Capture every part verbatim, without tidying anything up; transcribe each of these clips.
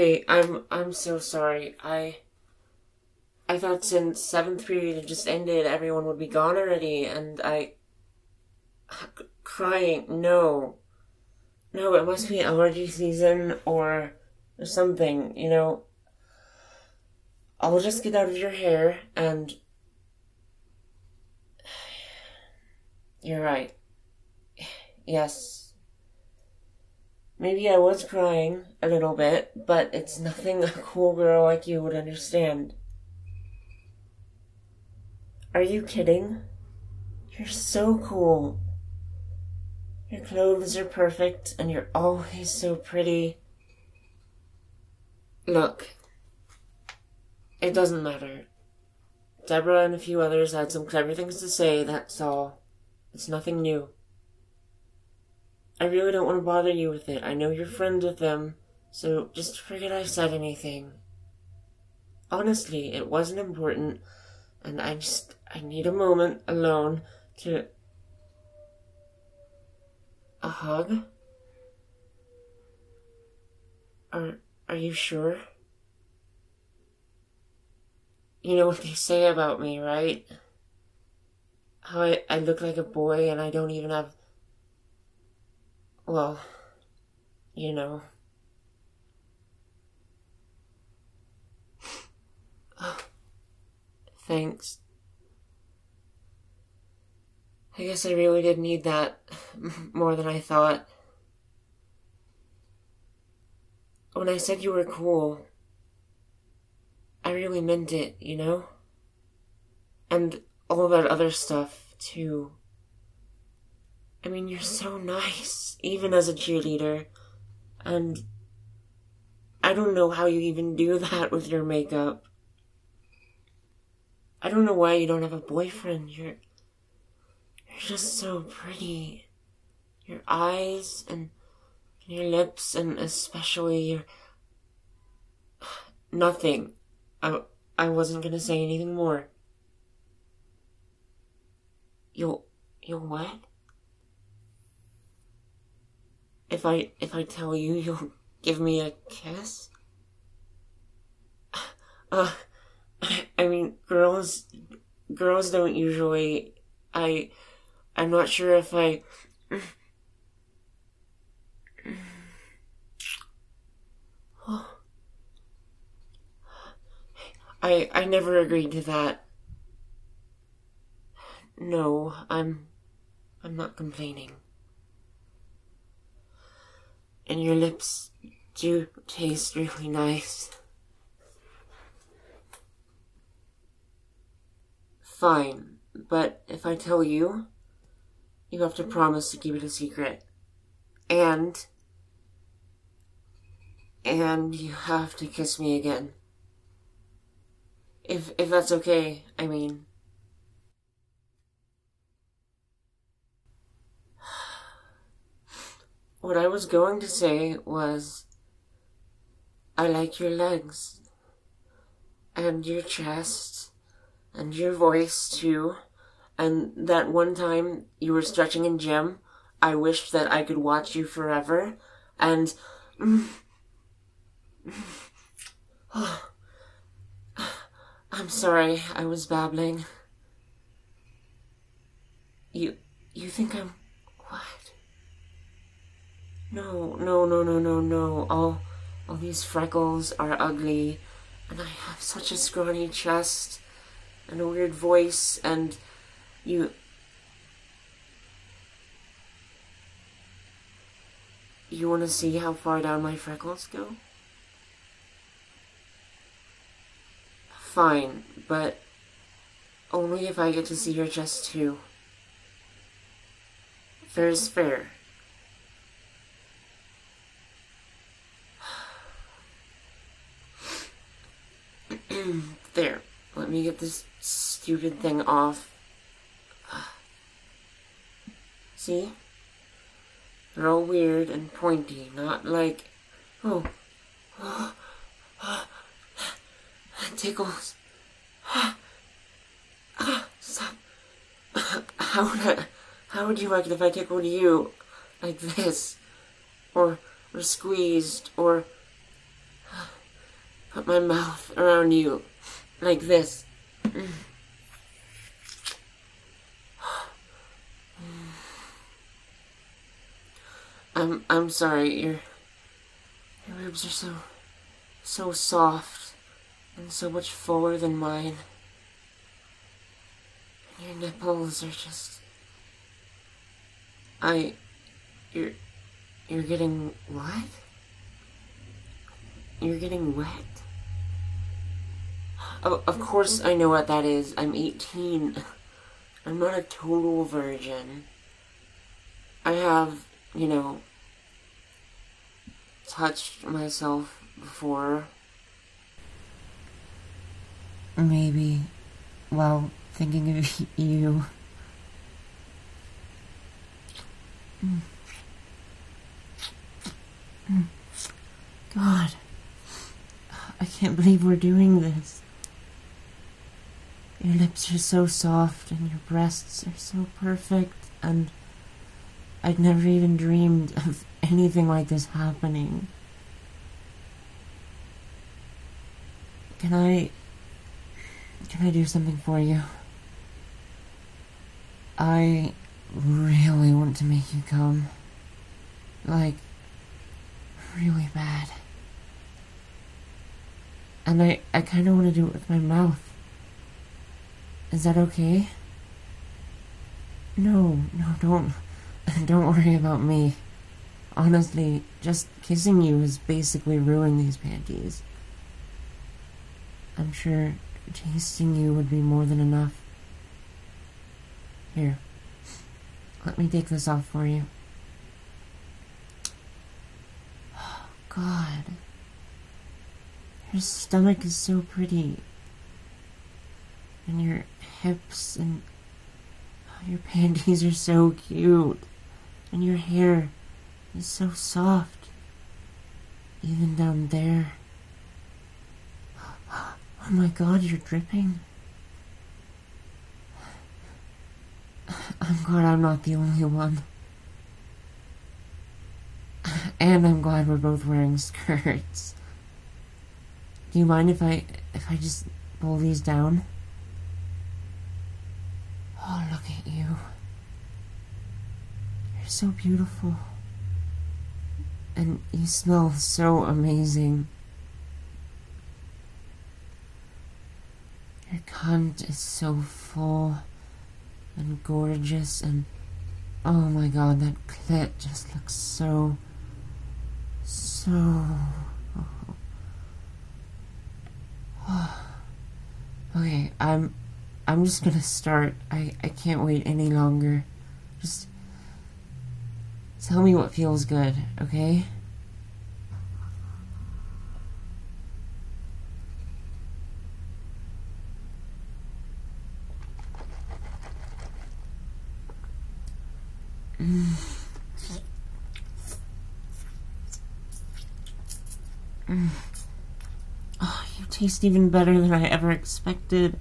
Hey, I'm I'm so sorry. I I thought since seventh period had just ended, everyone would be gone already, and I crying. No, no, it must be allergy season or something. You know, I'll just get out of your hair, and you're right. Yes. Maybe I was crying a little bit, but it's nothing a cool girl like you would understand. Are you kidding? You're so cool. Your clothes are perfect, and you're always so pretty. Look, it doesn't matter. Deborah and a few others had some clever things to say, that's all. It's nothing new. I really don't want to bother you with it. I know you're friends with them, so just forget I said anything. Honestly, it wasn't important, and I just, I need a moment alone to... A hug? Are, are you sure? You know what they say about me, right? How I, I look like a boy and I don't even have... Well, you know. Thanks. I guess I really did need that more than I thought. When I said you were cool, I really meant it, you know? And all that other stuff, too. I mean, you're so nice, even as a cheerleader. And I don't know how you even do that with your makeup. I don't know why you don't have a boyfriend. You're, you're just so pretty. Your eyes and your lips and especially your... Nothing. I, I wasn't gonna say anything more. You'll... You'll what? If I, if I tell you, you'll give me a kiss? Uh, I mean, girls, girls don't usually, I, I'm not sure if I, I, I never agreed to that. No, I'm, I'm not complaining. And your lips do taste really nice. Fine, but if I tell you, you have to promise to keep it a secret. And... And you have to kiss me again. If, if that's okay, I mean... What I was going to say was, I like your legs, and your chest, and your voice too, and that one time you were stretching in gym, I wished that I could watch you forever, and... I'm sorry, I was babbling. You, you think I'm... What? No, no, no, no, no, no. All, all these freckles are ugly, and I have such a scrawny chest, and a weird voice, and you... You want to see how far down my freckles go? Fine, but only if I get to see your chest too. Fair is fair. There, let me get this stupid thing off. See? They're all weird and pointy, not like... Oh. Oh. Oh. That tickles. Stop. How would I, how would you like it if I tickled you? Like this? Or, or squeezed, or... put my mouth around you like this. I'm I'm sorry, your your ribs are so so soft and so much fuller than mine. And your nipples are just I you're you're getting what? You're getting wet? Oh, of course I know what that is. I'm eighteen. I'm not a total virgin. I have, you know, touched myself before. Maybe while thinking of you. Mm. Mm. God, I can't believe we're doing this. Your lips are so soft and your breasts are so perfect, and I'd never even dreamed of anything like this happening. Can I... Can I do something for you? I really want to make you come. Like, really bad. And I, I kind of want to do it with my mouth. Is that okay? No, no, don't... Don't worry about me. Honestly, just kissing you has basically ruined these panties. I'm sure tasting you would be more than enough. Here, let me take this off for you. Oh, God. Your stomach is so pretty. And your hips and your panties are so cute. And your hair is so soft. Even down there. Oh my God, you're dripping. I'm glad I'm not the only one. And I'm glad we're both wearing skirts. Do you mind if I if I just pull these down? Oh, look at you. You're so beautiful. And you smell so amazing. Your cunt is so full and gorgeous, and oh my God, that clit just looks so, so... Okay, I'm, I'm just gonna start. I, I can't wait any longer. Just tell me what feels good, okay? Mm. Mm. Oh, you taste even better than I ever expected.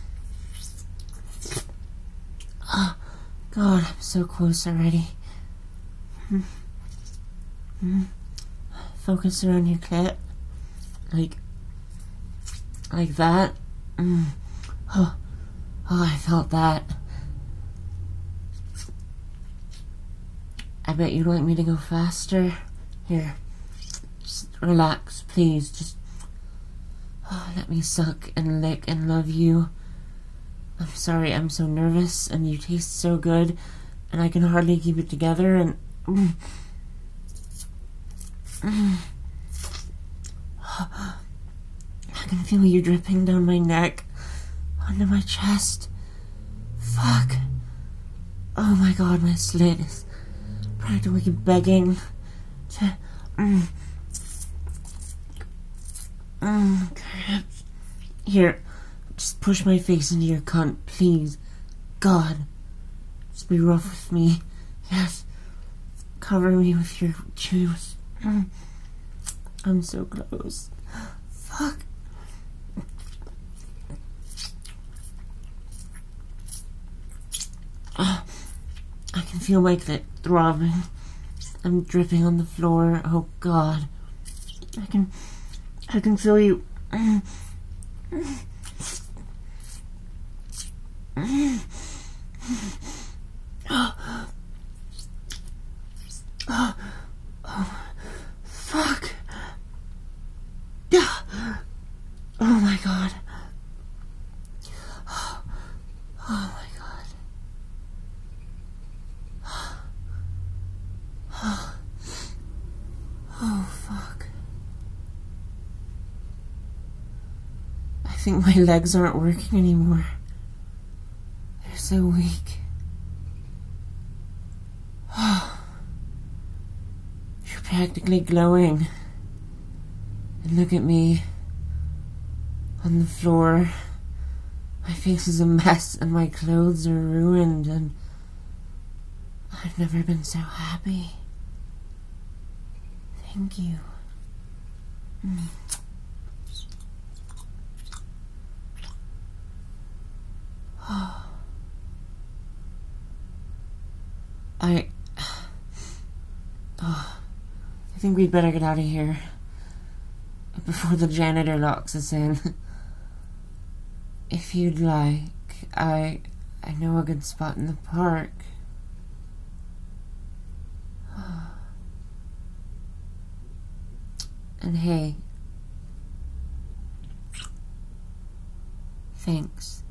Oh, God, I'm so close already. Mm. Mm. Focus around your clit. Like, like that. Mm. Oh, oh, I felt that. I bet you'd like me to go faster. Here, just relax, please. Just oh, let me suck and lick and love you. I'm sorry, I'm so nervous, and you taste so good, and I can hardly keep it together, and... Mm, mm, I can feel you dripping down my neck, onto my chest. Fuck. Oh my God, my slit is practically begging to... Mm, mm, crap. Here, just push my face into your cunt, please. God, just be rough with me. Yes, cover me with your juice. Mm. I'm so close. Fuck. Oh, I can feel my clit throbbing. I'm dripping on the floor. Oh God. I can I can feel you Fuck. Oh my god. Oh my god. Oh fuck. I think my legs aren't working anymore. They're so weak. You're practically glowing. And look at me. On the floor. My face is a mess and my clothes are ruined and I've never been so happy. Thank you. Mm. Oh. I... Oh. I think we'd better get out of here before the janitor locks us in. If you'd like, I I know a good spot in the park. And hey, thanks.